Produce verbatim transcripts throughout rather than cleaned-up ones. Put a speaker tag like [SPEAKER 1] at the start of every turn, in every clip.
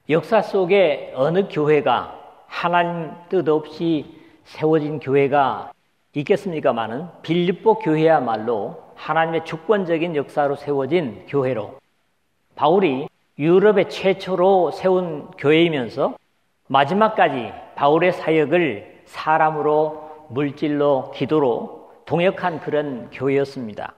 [SPEAKER 1] 역사 속에 어느 교회가 하나님 뜻 없이 세워진 교회가 있겠습니까마는 빌립보 교회야말로 하나님의 주권적인 역사로 세워진 교회로 바울이 유럽의 최초로 세운 교회이면서 마지막까지 바울의 사역을 사람으로 물질로 기도로 동역한 그런 교회였습니다.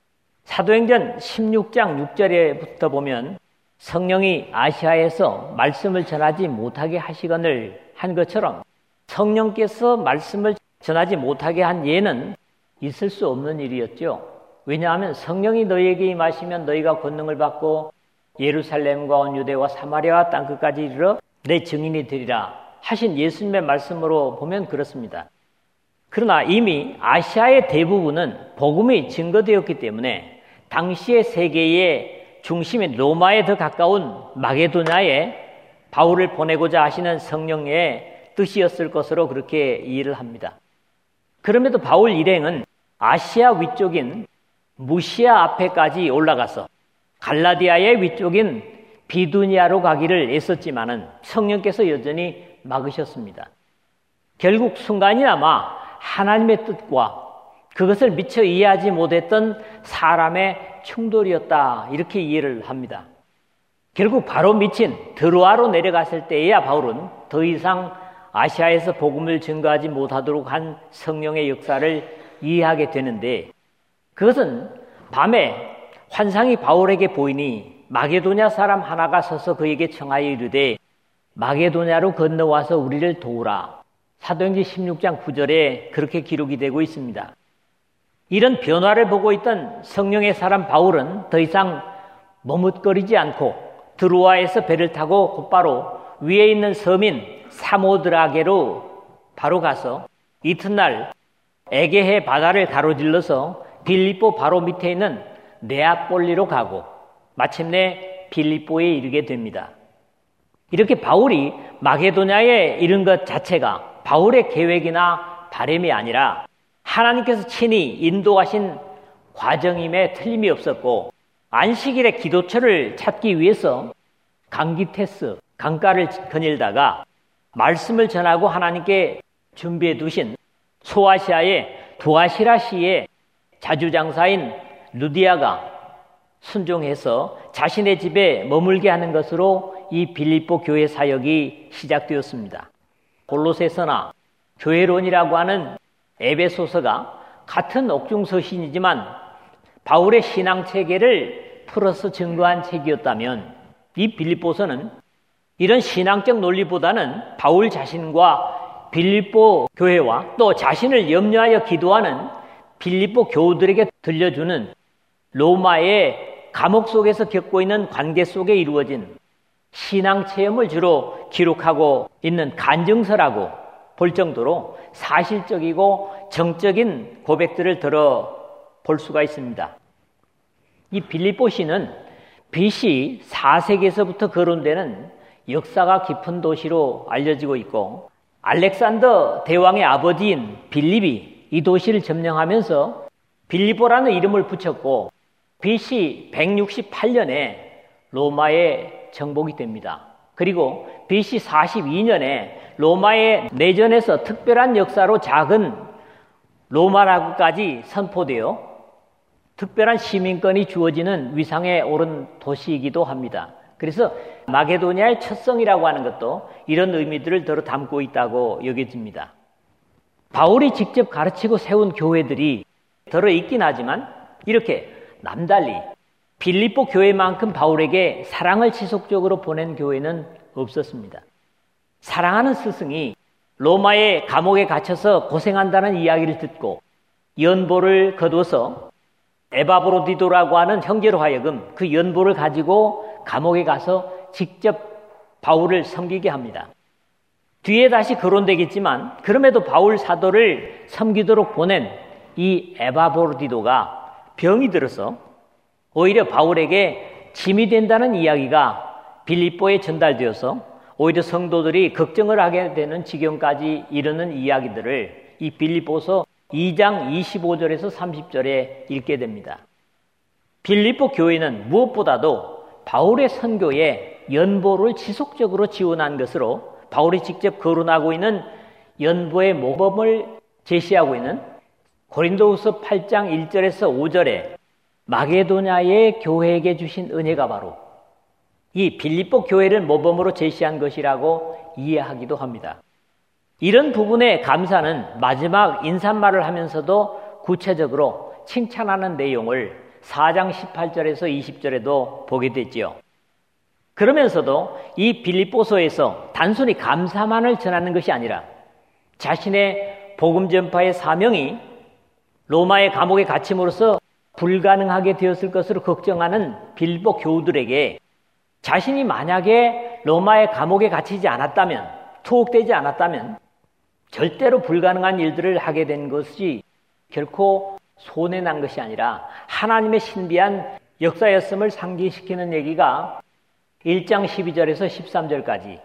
[SPEAKER 1] 사도행전 십육 장 육 절에부터 보면 성령이 아시아에서 말씀을 전하지 못하게 하시거늘 한 것처럼 성령께서 말씀을 전하지 못하게 한 예는 있을 수 없는 일이었죠. 왜냐하면 성령이 너희에게 임하시면 너희가 권능을 받고 예루살렘과 온 유대와 사마리아와 땅끝까지 이르러 내 증인이 되리라 하신 예수님의 말씀으로 보면 그렇습니다. 그러나 이미 아시아의 대부분은 복음이 증거되었기 때문에 당시의 세계의 중심인 로마에 더 가까운 마게도냐에 바울을 보내고자 하시는 성령의 뜻이었을 것으로 그렇게 이해를 합니다. 그럼에도 바울 일행은 아시아 위쪽인 무시아 앞에까지 올라가서 갈라디아의 위쪽인 비두니아로 가기를 애썼지만은 성령께서 여전히 막으셨습니다. 결국 순간이나마 하나님의 뜻과 그것을 미처 이해하지 못했던 사람의 충돌이었다 이렇게 이해를 합니다. 결국 바로 밑인 드로아로 내려갔을 때에야 바울은 더 이상 아시아에서 복음을 증거하지 못하도록 한 성령의 역사를 이해하게 되는데 그것은 밤에 환상이 바울에게 보이니 마게도냐 사람 하나가 서서 그에게 청하여 이르되 마게도냐로 건너와서 우리를 도우라. 사도행전 십육 장 구 절에 그렇게 기록이 되고 있습니다. 이런 변화를 보고 있던 성령의 사람 바울은 더 이상 머뭇거리지 않고 드로아에서 배를 타고 곧바로 위에 있는 섬인 사모드라게로 바로 가서 이튿날 에게해 바다를 가로질러서 빌립보 바로 밑에 있는 네아폴리로 가고 마침내 빌립보에 이르게 됩니다. 이렇게 바울이 마게도냐에 이른 것 자체가 바울의 계획이나 바람이 아니라 하나님께서 친히 인도하신 과정임에 틀림이 없었고 안식일에 기도처를 찾기 위해서 강기테스 강가를 거닐다가 말씀을 전하고 하나님께 준비해 두신 소아시아의 두아시라시의 자주장사인 루디아가 순종해서 자신의 집에 머물게 하는 것으로 이 빌립보 교회 사역이 시작되었습니다. 골로새서나 교회론이라고 하는 에베소서가 같은 옥중서신이지만 바울의 신앙체계를 풀어서 증거한 책이었다면 이 빌립보서는 이런 신앙적 논리보다는 바울 자신과 빌립보 교회와 또 자신을 염려하여 기도하는 빌립보 교우들에게 들려주는 로마의 감옥 속에서 겪고 있는 관계 속에 이루어진 신앙 체험을 주로 기록하고 있는 간증서라고 볼 정도로 사실적이고 정적인 고백들을 들어볼 수가 있습니다. 이 빌립보시는 비씨 사 세기에서부터 거론되는 역사가 깊은 도시로 알려지고 있고 알렉산더 대왕의 아버지인 빌립이 이 도시를 점령하면서 빌립보라는 이름을 붙였고 비씨 백육십팔 년에 로마에 정복이 됩니다. 그리고 비씨 사십이 년에 로마의 내전에서 특별한 역사로 작은 로마라고까지 선포되어 특별한 시민권이 주어지는 위상에 오른 도시이기도 합니다. 그래서 마게도냐의 첫 성이라고 하는 것도 이런 의미들을 들어 담고 있다고 여겨집니다. 바울이 직접 가르치고 세운 교회들이 들어 있긴 하지만 이렇게 남달리 빌립보 교회만큼 바울에게 사랑을 지속적으로 보낸 교회는 없었습니다. 사랑하는 스승이 로마의 감옥에 갇혀서 고생한다는 이야기를 듣고 연보를 거둬서 에바브로디도라고 하는 형제로 하여금 그 연보를 가지고 감옥에 가서 직접 바울을 섬기게 합니다. 뒤에 다시 거론되겠지만 그럼에도 바울 사도를 섬기도록 보낸 이 에바브로디도가 병이 들어서 오히려 바울에게 짐이 된다는 이야기가 빌립보에 전달되어서 오히려 성도들이 걱정을 하게 되는 지경까지 이르는 이야기들을 이 빌립보서 이 장 이십오 절에서 삼십 절에 읽게 됩니다. 빌립보 교회는 무엇보다도 바울의 선교에 연보를 지속적으로 지원한 것으로 바울이 직접 거론하고 있는 연보의 모범을 제시하고 있는 고린도후서 팔 장 일 절에서 오 절에 마게도냐의 교회에게 주신 은혜가 바로 이 빌립보 교회를 모범으로 제시한 것이라고 이해하기도 합니다. 이런 부분의 감사는 마지막 인사말을 하면서도 구체적으로 칭찬하는 내용을 사 장 십팔 절에서 이십 절에도 보게 됐지요. 그러면서도 이 빌립보서에서 단순히 감사만을 전하는 것이 아니라 자신의 복음 전파의 사명이 로마의 감옥에 갇힘으로써 불가능하게 되었을 것으로 걱정하는 빌립보 교우들에게 자신이 만약에 로마의 감옥에 갇히지 않았다면, 투옥되지 않았다면 절대로 불가능한 일들을 하게 된 것이 결코 손해난 것이 아니라 하나님의 신비한 역사였음을 상기시키는 얘기가 일 장 십이 절에서 십삼 절까지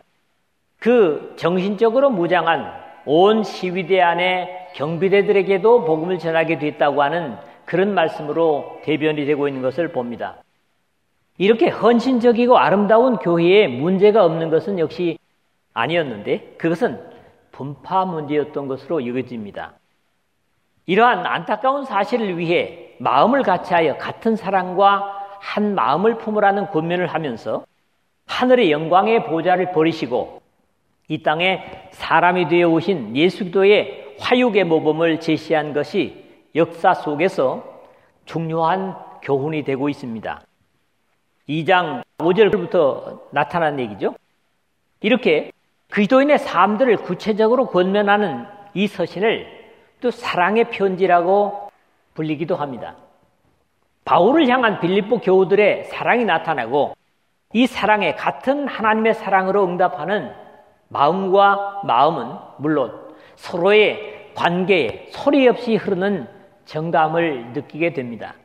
[SPEAKER 1] 그 정신적으로 무장한 온 시위대 안의 경비대들에게도 복음을 전하게 됐다고 하는 그런 말씀으로 대변이 되고 있는 것을 봅니다. 이렇게 헌신적이고 아름다운 교회에 문제가 없는 것은 역시 아니었는데 그것은 분파 문제였던 것으로 여겨집니다. 이러한 안타까운 사실을 위해 마음을 같이하여 같은 사랑과 한 마음을 품으라는 권면을 하면서 하늘의 영광의 보좌를 버리시고 이 땅에 사람이 되어 오신 예수 그리스도의 화육의 모범을 제시한 것이 역사 속에서 중요한 교훈이 되고 있습니다. 이 장 오 절부터 나타난 얘기죠. 이렇게 그리스도인의 삶들을 구체적으로 권면하는 이 서신을 또 사랑의 편지라고 불리기도 합니다. 바울을 향한 빌립보 교우들의 사랑이 나타나고 이 사랑에 같은 하나님의 사랑으로 응답하는 마음과 마음은 물론 서로의 관계에 소리 없이 흐르는 정감을 느끼게 됩니다.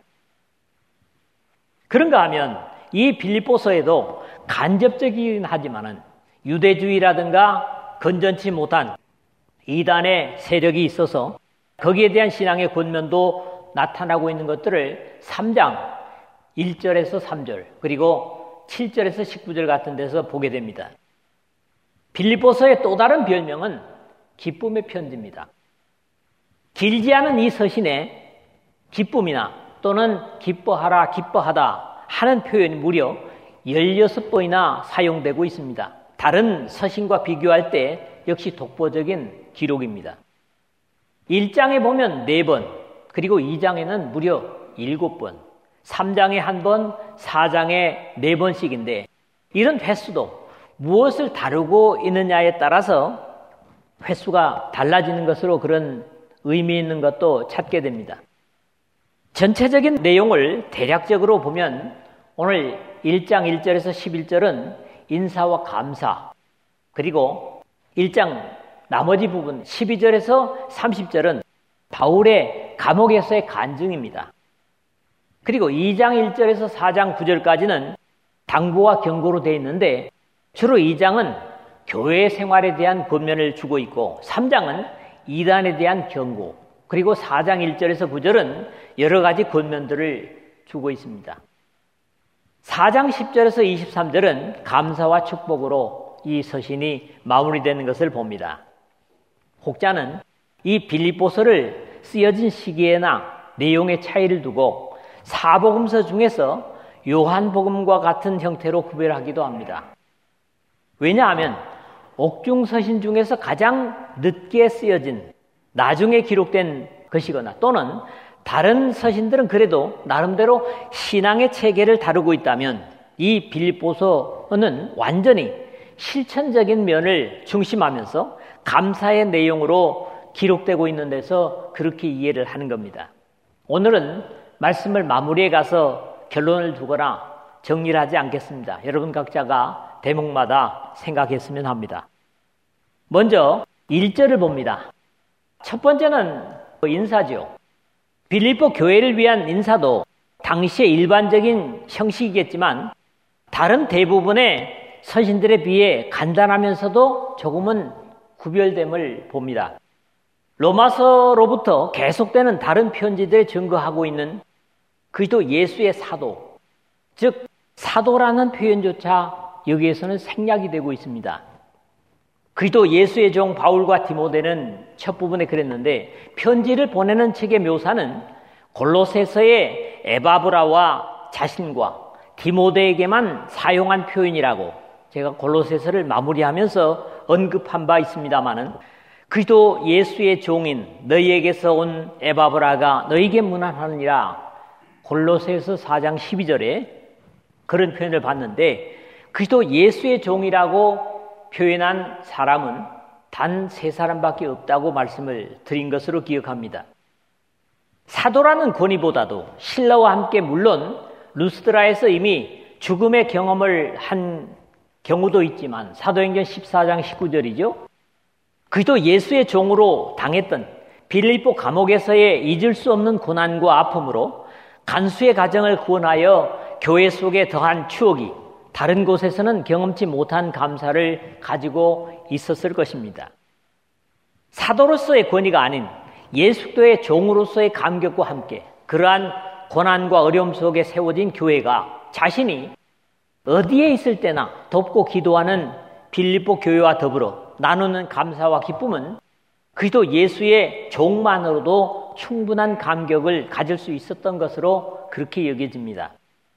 [SPEAKER 1] 그런가 하면 이 빌립보서에도 간접적이긴 하지만은 유대주의라든가 건전치 못한 이단의 세력이 있어서 거기에 대한 신앙의 권면도 나타나고 있는 것들을 삼 장 일 절에서 삼 절 그리고 칠 절에서 십구 절 같은 데서 보게 됩니다. 빌립보서의 또 다른 별명은 기쁨의 편지입니다. 길지 않은 이 서신에 기쁨이나 또는 기뻐하라, 기뻐하다 하는 표현이 무려 열여섯 번이나 사용되고 있습니다. 다른 서신과 비교할 때 역시 독보적인 기록입니다. 일 장에 보면 네 번, 그리고 이 장에는 무려 일곱 번, 삼 장에 한 번, 사 장에 네 번씩인데 이런 횟수도 무엇을 다루고 있느냐에 따라서 횟수가 달라지는 것으로 그런 의미 있는 것도 찾게 됩니다. 전체적인 내용을 대략적으로 보면 오늘 일 장 일 절에서 십일 절은 인사와 감사, 그리고 일 장 나머지 부분 십이 절에서 삼십 절은 바울의 감옥에서의 간증입니다. 그리고 이 장 일 절에서 사 장 구 절까지는 당부와 경고로 되어 있는데 주로 이 장은 교회 생활에 대한 권면을 주고 있고 삼 장은 이단에 대한 경고, 그리고 사 장 일 절에서 구 절은 여러 가지 권면들을 주고 있습니다. 사 장 십 절에서 이십삼 절은 감사와 축복으로 이 서신이 마무리되는 것을 봅니다. 혹자는 이 빌립보서를 쓰여진 시기에나 내용의 차이를 두고 사복음서 중에서 요한복음과 같은 형태로 구별하기도 합니다. 왜냐하면 옥중서신 중에서 가장 늦게 쓰여진, 나중에 기록된 것이거나 또는 다른 서신들은 그래도 나름대로 신앙의 체계를 다루고 있다면 이 빌립보서는 완전히 실천적인 면을 중심하면서 감사의 내용으로 기록되고 있는 데서 그렇게 이해를 하는 겁니다. 오늘은 말씀을 마무리해 가서 결론을 두거나 정리를 하지 않겠습니다. 여러분 각자가 대목마다 생각했으면 합니다. 먼저 일 절을 봅니다. 첫 번째는 인사죠. 빌립보 교회를 위한 인사도 당시의 일반적인 형식이겠지만 다른 대부분의 서신들에 비해 간단하면서도 조금은 구별됨을 봅니다. 로마서로부터 계속되는 다른 편지들에 증거하고 있는 그리스도 예수의 사도, 즉 사도라는 표현조차 여기에서는 생략이 되고 있습니다. 그리스도 예수의 종 바울과 디모데는 첫 부분에 그랬는데 편지를 보내는 책의 묘사는 골로새서의 에바브라와 자신과 디모데에게만 사용한 표현이라고 제가 골로새서를 마무리하면서 언급한 바 있습니다마는 그리스도 예수의 종인 너희에게서 온 에바브라가 너희에게 문안하느니라 골로새서 사 장 십이 절에 그런 표현을 봤는데 그리스도 예수의 종이라고 표현한 사람은 단 세 사람밖에 없다고 말씀을 드린 것으로 기억합니다. 사도라는 권위보다도 신라와 함께 물론 루스드라에서 이미 죽음의 경험을 한 경우도 있지만 사도행전 십사 장 십구 절이죠. 그리스도 예수의 종으로 당했던 빌립보 감옥에서의 잊을 수 없는 고난과 아픔으로 간수의 가정을 구원하여 교회 속에 더한 추억이 다른 곳에서는 경험치 못한 감사를 가지고 있었을 것입니다. 사도로서의 권위가 아닌 예수도의 종으로서의 감격과 함께 그러한 고난과 어려움 속에 세워진 교회가 자신이 어디에 있을 때나 돕고 기도하는 빌립보 교회와 더불어 나누는 감사와 기쁨은 그리스도 예수의 종만으로도 충분한 감격을 가질 수 있었던 것으로 그렇게 여겨집니다.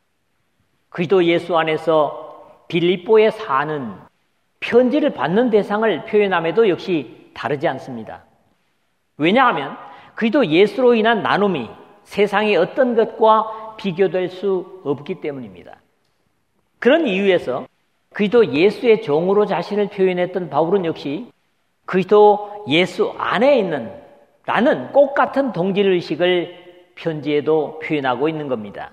[SPEAKER 1] 그리스도 예수 안에서 빌립보에 사는 편지를 받는 대상을 표현함에도 역시 다르지 않습니다. 왜냐하면 그리스도 예수로 인한 나눔이 세상의 어떤 것과 비교될 수 없기 때문입니다. 그런 이유에서 그리스도 예수의 종으로 자신을 표현했던 바울은 역시 그리스도 예수 안에 있는 라는 꽃 같은 동질의식을 편지에도 표현하고 있는 겁니다.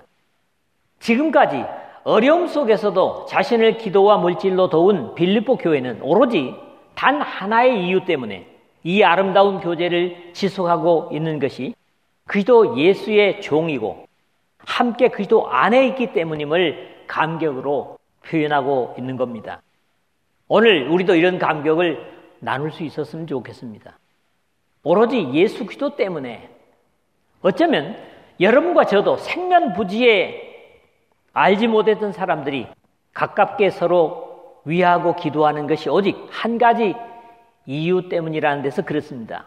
[SPEAKER 1] 지금까지 어려움 속에서도 자신을 기도와 물질로 도운 빌립보 교회는 오로지 단 하나의 이유 때문에 이 아름다운 교제를 지속하고 있는 것이 그리스도 예수의 종이고 함께 그리스도 안에 있기 때문임을 감격으로 표현하고 있는 겁니다. 오늘 우리도 이런 감격을 나눌 수 있었으면 좋겠습니다. 오로지 예수 그리스도 때문에 어쩌면 여러분과 저도 생면부지에 알지 못했던 사람들이 가깝게 서로 위하고 기도하는 것이 오직 한 가지 이유 때문이라는 데서 그렇습니다.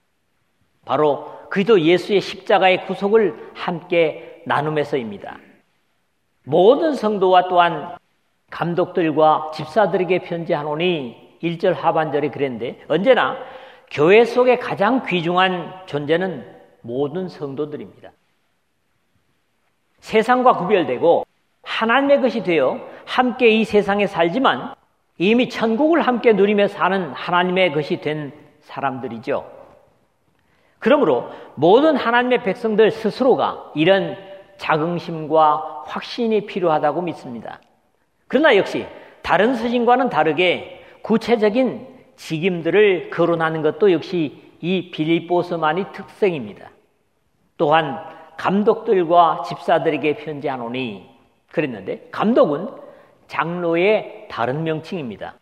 [SPEAKER 1] 바로 그리스도 예수의 십자가의 구속을 함께 나눔에서입니다. 모든 성도와 또한 감독들과 집사들에게 편지하노니 일 절 하반절에 그랬는데 언제나 교회 속에 가장 귀중한 존재는 모든 성도들입니다. 세상과 구별되고 하나님의 것이 되어 함께 이 세상에 살지만 이미 천국을 함께 누리며 사는 하나님의 것이 된 사람들이죠. 그러므로 모든 하나님의 백성들 스스로가 이런 자긍심과 확신이 필요하다고 믿습니다. 그러나 역시 다른 서신과는 다르게 구체적인 직임들을 거론하는 것도 역시 이 빌립보서만이 특성입니다. 또한 감독들과 집사들에게 편지하노니 그랬는데 감독은 장로의 다른 명칭입니다.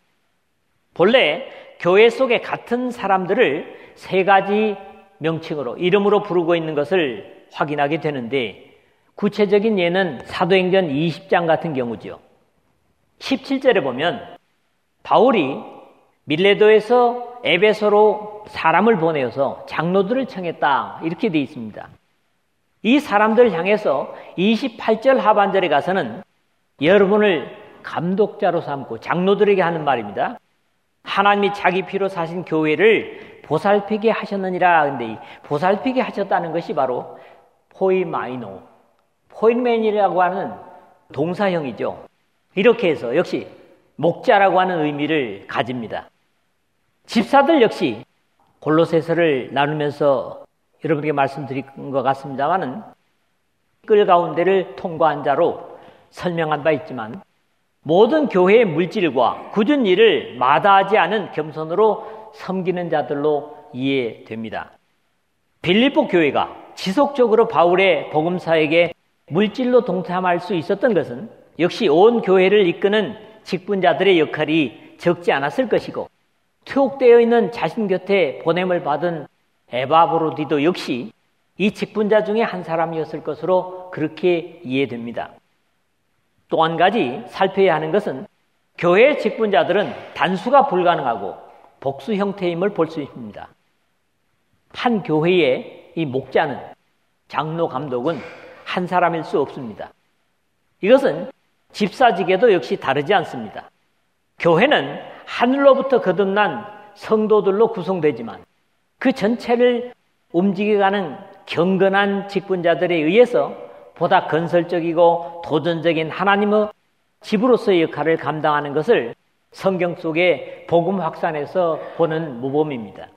[SPEAKER 1] 본래 교회 속에 같은 사람들을 세 가지 명칭으로 이름으로 부르고 있는 것을 확인하게 되는데 구체적인 예는 사도행전 이십 장 같은 경우죠. 십칠 절에 보면 바울이 밀레도에서 에베소로 사람을 보내어서 장로들을 청했다 이렇게 되어 있습니다. 이 사람들을 향해서 이십팔 절 하반절에 가서는 여러분을 감독자로 삼고 장로들에게 하는 말입니다. 하나님이 자기 피로 사신 교회를 보살피게 하셨느니라. 근데 이 보살피게 하셨다는 것이 바로 포이마이노, 포인맨이라고 하는 동사형이죠. 이렇게 해서 역시 목자라고 하는 의미를 가집니다. 집사들 역시 골로새서를 나누면서 여러분에게 말씀드린 것 같습니다만은 끌 가운데를 통과한 자로 설명한 바 있지만 모든 교회의 물질과 굳은 일을 마다하지 않은 겸손으로 섬기는 자들로 이해됩니다. 빌립보 교회가 지속적으로 바울의 복음사에게 물질로 동참할 수 있었던 것은 역시 온 교회를 이끄는 직분자들의 역할이 적지 않았을 것이고 투옥되어 있는 자신 곁에 보냄을 받은 에바브로디도 역시 이 직분자 중에 한 사람이었을 것으로 그렇게 이해됩니다. 또 한 가지 살펴야 하는 것은 교회의 직분자들은 단수가 불가능하고 복수 형태임을 볼 수 있습니다. 한 교회의 이 목자는, 장로 감독은 한 사람일 수 없습니다. 이것은 집사직에도 역시 다르지 않습니다. 교회는 하늘로부터 거듭난 성도들로 구성되지만 그 전체를 움직여가는 경건한 직분자들에 의해서 보다 건설적이고 도전적인 하나님의 집으로서의 역할을 감당하는 것을 성경 속의 복음 확산에서 보는 모범입니다.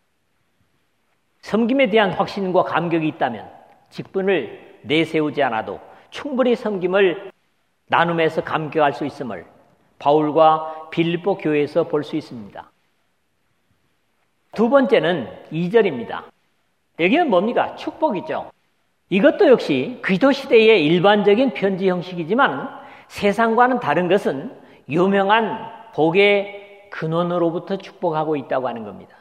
[SPEAKER 1] 섬김에 대한 확신과 감격이 있다면 직분을 내세우지 않아도 충분히 섬김을 나눔에서 감격할 수 있음을 바울과 빌립보 교회에서 볼 수 있습니다. 두 번째는 이 절입니다. 여기는 뭡니까? 축복이죠. 이것도 역시 그리스도 시대의 일반적인 편지 형식이지만 세상과는 다른 것은 유명한 복의 근원으로부터 축복하고 있다고 하는 겁니다.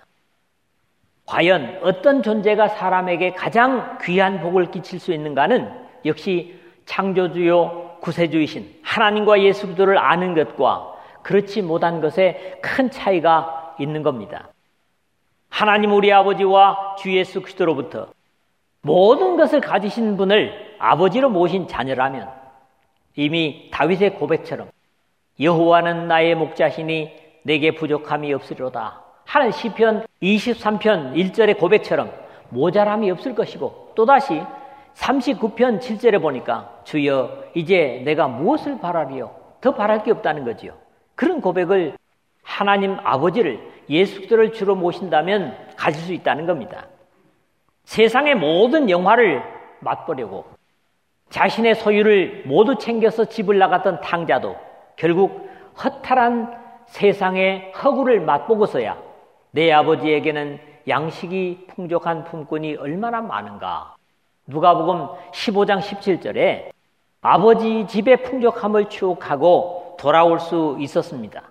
[SPEAKER 1] 과연 어떤 존재가 사람에게 가장 귀한 복을 끼칠 수 있는가는 역시 창조주요 구세주이신 하나님과 예수 그리스도를 아는 것과 그렇지 못한 것에 큰 차이가 있는 겁니다. 하나님 우리 아버지와 주 예수 그리스도로부터 모든 것을 가지신 분을 아버지로 모신 자녀라면 이미 다윗의 고백처럼 여호와는 나의 목자시니 내게 부족함이 없으리로다 하는 시편 이십삼 편 일 절의 고백처럼 모자람이 없을 것이고, 또다시 삼십구 편 칠 절에 보니까 주여 이제 내가 무엇을 바라리요? 더 바랄 게 없다는 거지요. 그런 고백을 하나님 아버지를 예수 그리스도를 주로 모신다면 가질 수 있다는 겁니다. 세상의 모든 영화를 맛보려고 자신의 소유를 모두 챙겨서 집을 나갔던 탕자도 결국 허탈한 세상의 허구를 맛보고서야 내 아버지에게는 양식이 풍족한 품꾼이 얼마나 많은가. 누가복음 십오 장 십칠 절에 아버지 집의 풍족함을 추억하고 돌아올 수 있었습니다.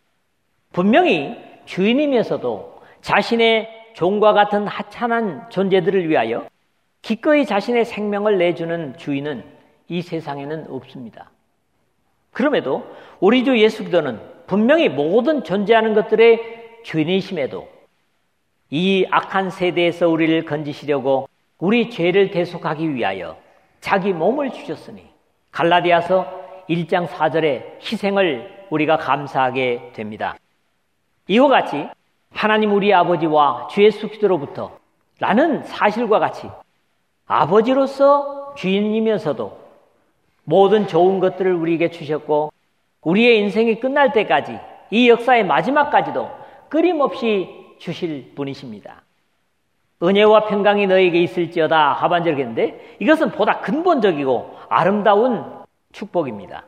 [SPEAKER 1] 분명히 주인이면서도 자신의 종과 같은 하찮은 존재들을 위하여 기꺼이 자신의 생명을 내주는 주인은 이 세상에는 없습니다. 그럼에도 우리 주 예수 그리스도는 분명히 모든 존재하는 것들의 주인이심에도 이 악한 세대에서 우리를 건지시려고 우리 죄를 대속하기 위하여 자기 몸을 주셨으니 갈라디아서 일 장 사 절의 희생을 우리가 감사하게 됩니다. 이와 같이 하나님 우리 아버지와 주 예수 그리스도로부터 라는 사실과 같이 아버지로서 주인이면서도 모든 좋은 것들을 우리에게 주셨고 우리의 인생이 끝날 때까지 이 역사의 마지막까지도 끊임없이 주실 분이십니다. 은혜와 평강이 너에게 있을지어다 하반절인데 이것은 보다 근본적이고 아름다운 축복입니다.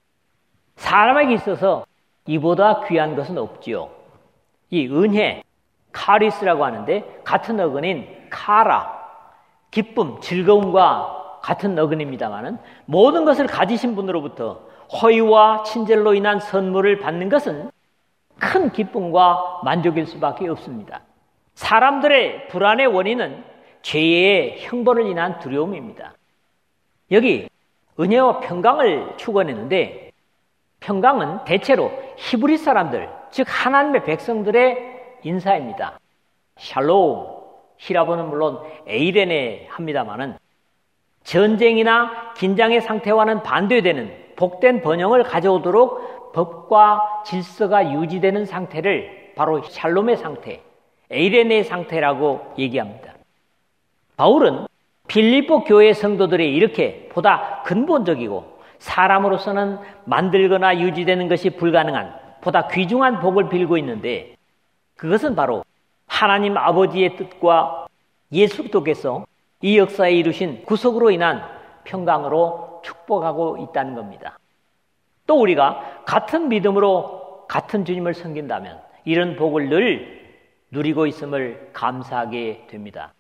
[SPEAKER 1] 사람에게 있어서 이보다 귀한 것은 없지요. 이 은혜, 카리스라고 하는데 같은 어근인 카라, 기쁨, 즐거움과 같은 어근입니다마는 모든 것을 가지신 분으로부터 호의와 친절로 인한 선물을 받는 것은 큰 기쁨과 만족일 수밖에 없습니다. 사람들의 불안의 원인은 죄의 형벌을 인한 두려움입니다. 여기 은혜와 평강을 추구했는데 평강은 대체로 히브리 사람들, 즉 하나님의 백성들의 인사입니다. 샬롬, 히라보는 물론 에이레네 합니다마는 전쟁이나 긴장의 상태와는 반대되는 복된 번영을 가져오도록 법과 질서가 유지되는 상태를 바로 샬롬의 상태, 에이레네의 상태라고 얘기합니다. 바울은 빌립보 교회 성도들이 이렇게 보다 근본적이고 사람으로서는 만들거나 유지되는 것이 불가능한 보다 귀중한 복을 빌고 있는데 그것은 바로 하나님 아버지의 뜻과 예수 그리스도께서 이 역사에 이루신 구속으로 인한 평강으로 축복하고 있다는 겁니다. 또 우리가 같은 믿음으로 같은 주님을 섬긴다면 이런 복을 늘 누리고 있음을 감사하게 됩니다.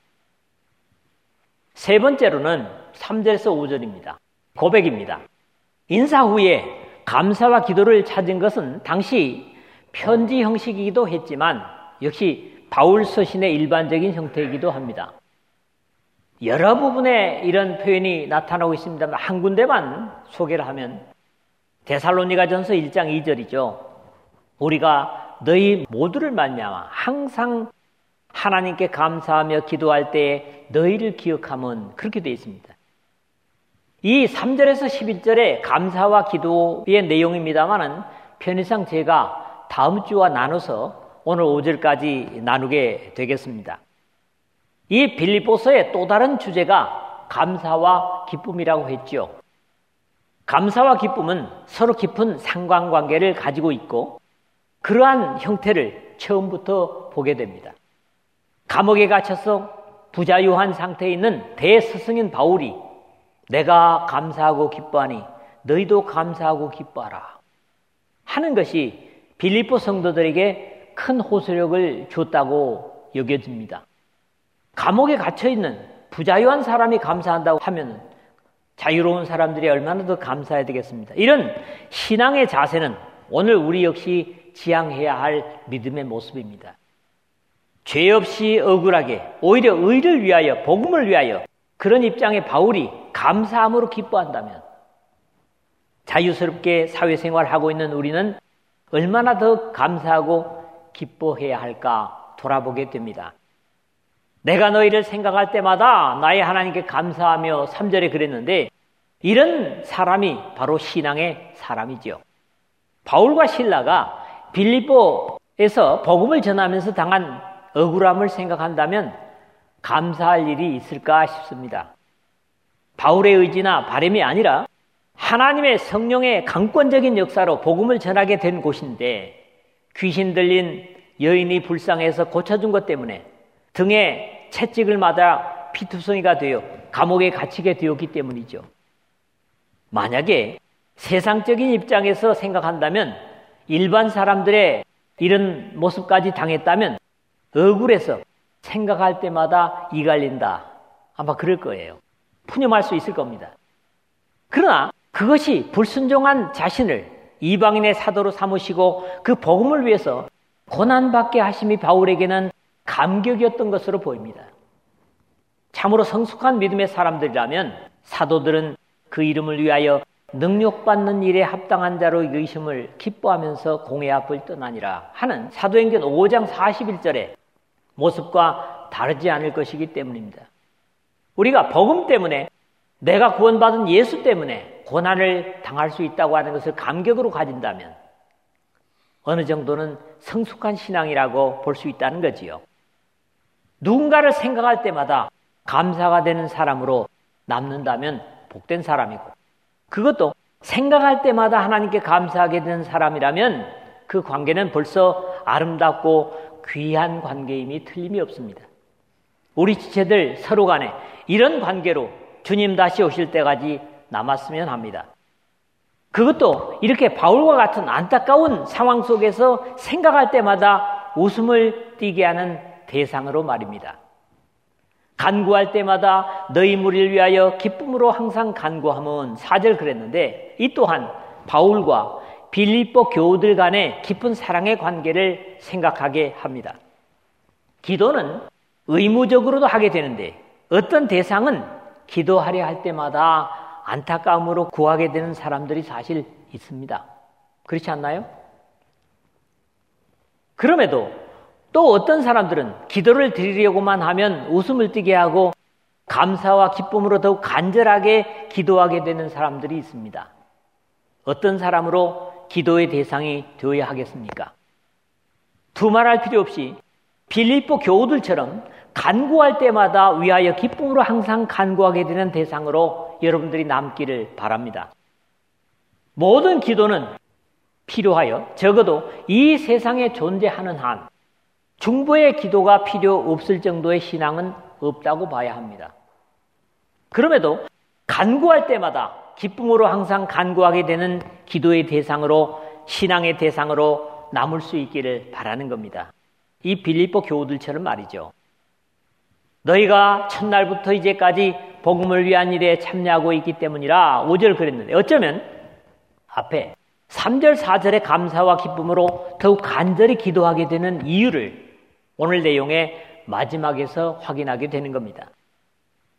[SPEAKER 1] 세 번째로는 삼 절에서 오 절입니다. 고백입니다. 인사 후에 감사와 기도를 찾은 것은 당시 편지 형식이기도 했지만 역시 바울 서신의 일반적인 형태이기도 합니다. 여러 부분에 이런 표현이 나타나고 있습니다만 한 군데만 소개를 하면 데살로니가전서 일 장 이 절이죠. 우리가 너희 모두를 말미암아 항상 하나님께 감사하며 기도할 때에 너희를 기억하면, 그렇게 되어 있습니다. 이 삼 절에서 십일 절의 감사와 기도의 내용입니다만은 편의상 제가 다음 주와 나눠서 오늘 오 절까지 나누게 되겠습니다. 이 빌립보서의 또 다른 주제가 감사와 기쁨이라고 했죠. 감사와 기쁨은 서로 깊은 상관관계를 가지고 있고 그러한 형태를 처음부터 보게 됩니다. 감옥에 갇혀서 부자유한 상태에 있는 대스승인 바울이 내가 감사하고 기뻐하니 너희도 감사하고 기뻐하라 하는 것이 빌립보 성도들에게 큰 호소력을 줬다고 여겨집니다. 감옥에 갇혀있는 부자유한 사람이 감사한다고 하면 자유로운 사람들이 얼마나 더 감사해야 되겠습니다. 이런 신앙의 자세는 오늘 우리 역시 지향해야 할 믿음의 모습입니다. 죄 없이 억울하게 오히려 의를 위하여 복음을 위하여 그런 입장의 바울이 감사함으로 기뻐한다면 자유스럽게 사회생활하고 있는 우리는 얼마나 더 감사하고 기뻐해야 할까 돌아보게 됩니다. 내가 너희를 생각할 때마다 나의 하나님께 감사하며 삼 절에 그랬는데 이런 사람이 바로 신앙의 사람이죠. 바울과 실라가 빌립보에서 복음을 전하면서 당한 억울함을 생각한다면 감사할 일이 있을까 싶습니다. 바울의 의지나 바람이 아니라 하나님의 성령의 강권적인 역사로 복음을 전하게 된 곳인데 귀신 들린 여인이 불쌍해서 고쳐준 것 때문에 등에 채찍을 맞아 피투성이가 되어 감옥에 갇히게 되었기 때문이죠. 만약에 세상적인 입장에서 생각한다면 일반 사람들의 이런 모습까지 당했다면 억울해서 생각할 때마다 이 갈린다. 아마 그럴 거예요. 푸념할 수 있을 겁니다. 그러나 그것이 불순종한 자신을 이방인의 사도로 삼으시고 그 복음을 위해서 고난받게 하심이 바울에게는 감격이었던 것으로 보입니다. 참으로 성숙한 믿음의 사람들이라면 사도들은 그 이름을 위하여 능력받는 일에 합당한 자로 여기심을 기뻐하면서 공회 앞을 떠나니라 하는 사도행전 오 장 사십일 절의 모습과 다르지 않을 것이기 때문입니다. 우리가 복음 때문에 내가 구원받은 예수 때문에 고난을 당할 수 있다고 하는 것을 감격으로 가진다면 어느 정도는 성숙한 신앙이라고 볼 수 있다는 거지요. 누군가를 생각할 때마다 감사가 되는 사람으로 남는다면 복된 사람이고 그것도 생각할 때마다 하나님께 감사하게 되는 사람이라면 그 관계는 벌써 아름답고 귀한 관계임이 틀림이 없습니다. 우리 지체들 서로 간에 이런 관계로 주님 다시 오실 때까지 남았으면 합니다. 그것도 이렇게 바울과 같은 안타까운 상황 속에서 생각할 때마다 웃음을 띠게 하는 대상으로 말입니다. 간구할 때마다 너희 무리를 위하여 기쁨으로 항상 간구하면 사 절 그랬는데 이 또한 바울과 빌립보 교우들 간의 깊은 사랑의 관계를 생각하게 합니다. 기도는 의무적으로도 하게 되는데 어떤 대상은 기도하려 할 때마다 안타까움으로 구하게 되는 사람들이 사실 있습니다. 그렇지 않나요? 그럼에도 또 어떤 사람들은 기도를 드리려고만 하면 웃음을 띠게 하고 감사와 기쁨으로 더욱 간절하게 기도하게 되는 사람들이 있습니다. 어떤 사람으로 기도의 대상이 되어야 하겠습니까? 두말할 필요 없이 빌립보 교우들처럼 간구할 때마다 위하여 기쁨으로 항상 간구하게 되는 대상으로 여러분들이 남기를 바랍니다. 모든 기도는 필요하여 적어도 이 세상에 존재하는 한 중보의 기도가 필요 없을 정도의 신앙은 없다고 봐야 합니다. 그럼에도 간구할 때마다 기쁨으로 항상 간구하게 되는 기도의 대상으로 신앙의 대상으로 남을 수 있기를 바라는 겁니다. 이 빌립보 교우들처럼 말이죠. 너희가 첫날부터 이제까지 복음을 위한 일에 참여하고 있기 때문이라 오 절 그랬는데 어쩌면 앞에 삼 절 사 절의 감사와 기쁨으로 더욱 간절히 기도하게 되는 이유를 오늘 내용의 마지막에서 확인하게 되는 겁니다.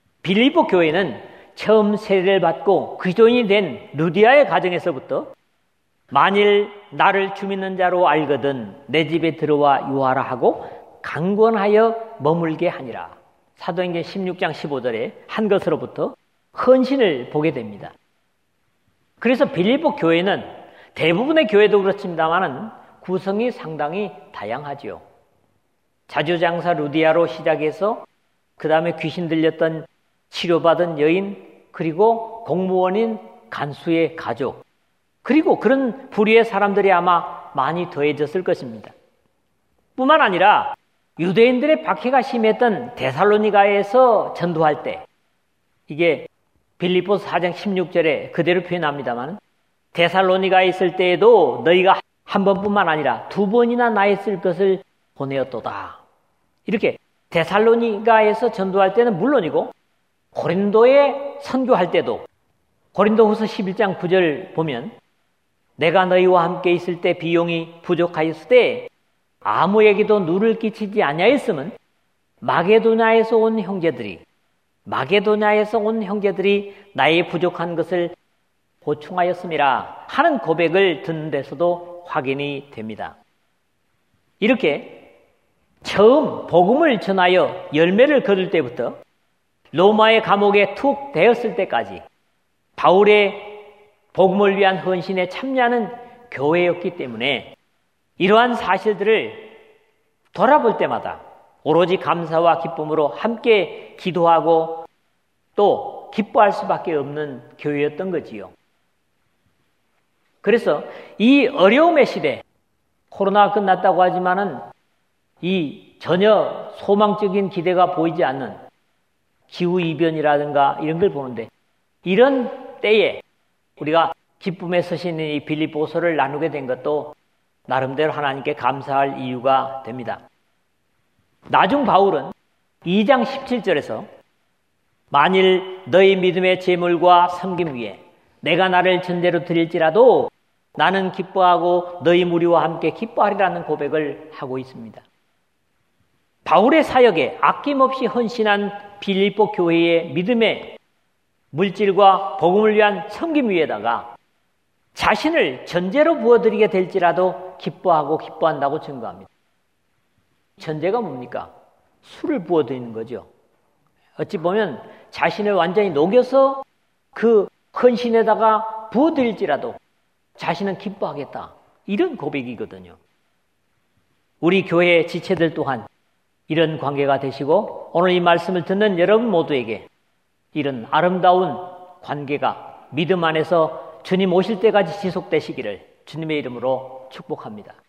[SPEAKER 1] 빌립보 교회는 처음 세례를 받고 그리스도인이 된 루디아의 가정에서부터 만일 나를 주 믿는 자로 알거든 내 집에 들어와 유하라 하고 강권하여 머물게 하니라. 사도행전 십육 장 십오 절에 한 것으로부터 헌신을 보게 됩니다. 그래서 빌립보 교회는 대부분의 교회도 그렇습니다만 구성이 상당히 다양하지요. 자주장사 루디아로 시작해서 그 다음에 귀신 들렸던 치료받은 여인, 그리고 공무원인 간수의 가족, 그리고 그런 부류의 사람들이 아마 많이 더해졌을 것입니다. 뿐만 아니라 유대인들의 박해가 심했던 데살로니가에서 전도할 때, 이게 빌립보서 사 장 십육 절에 그대로 표현합니다만, 데살로니가에 있을 때에도 너희가 한 번뿐만 아니라 두 번이나 나에 쓸 것을 보내었도다. 이렇게 데살로니가에서 전도할 때는 물론이고 고린도에 선교할 때도 고린도후서 십일 장 구 절 보면 내가 너희와 함께 있을 때 비용이 부족하였을 때 아무에게도 누를 끼치지 아니하였으면 마게도냐에서 온 형제들이 마게도냐에서 온 형제들이 나의 부족한 것을 보충하였음이라 하는 고백을 듣는 데서도 확인이 됩니다. 이렇게 처음 복음을 전하여 열매를 거둘 때부터 로마의 감옥에 툭 대었을 때까지 바울의 복음을 위한 헌신에 참여하는 교회였기 때문에 이러한 사실들을 돌아볼 때마다 오로지 감사와 기쁨으로 함께 기도하고 또 기뻐할 수밖에 없는 교회였던 거지요. 그래서 이 어려움의 시대, 코로나가 끝났다고 하지만은 이 전혀 소망적인 기대가 보이지 않는 기후이변이라든가 이런 걸 보는데, 이런 때에 우리가 기쁨에 서시는 이 빌립보서를 나누게 된 것도 나름대로 하나님께 감사할 이유가 됩니다. 나중 바울은 이 장 십칠 절에서 만일 너희 믿음의 제물과 섬김 위에 내가 나를 전제로 드릴지라도 나는 기뻐하고 너희 무리와 함께 기뻐하리라는 고백을 하고 있습니다. 바울의 사역에 아낌없이 헌신한 빌립보 교회의 믿음의 물질과 복음을 위한 섬김 위에다가 자신을 전제로 부어드리게 될지라도 기뻐하고 기뻐한다고 증거합니다. 전제가 뭡니까? 술을 부어드리는 거죠. 어찌 보면 자신을 완전히 녹여서 그 헌신에다가 부어드릴지라도 자신은 기뻐하겠다, 이런 고백이거든요. 우리 교회의 지체들 또한 이런 관계가 되시고 오늘 이 말씀을 듣는 여러분 모두에게 이런 아름다운 관계가 믿음 안에서 주님 오실 때까지 지속되시기를 주님의 이름으로 축복합니다.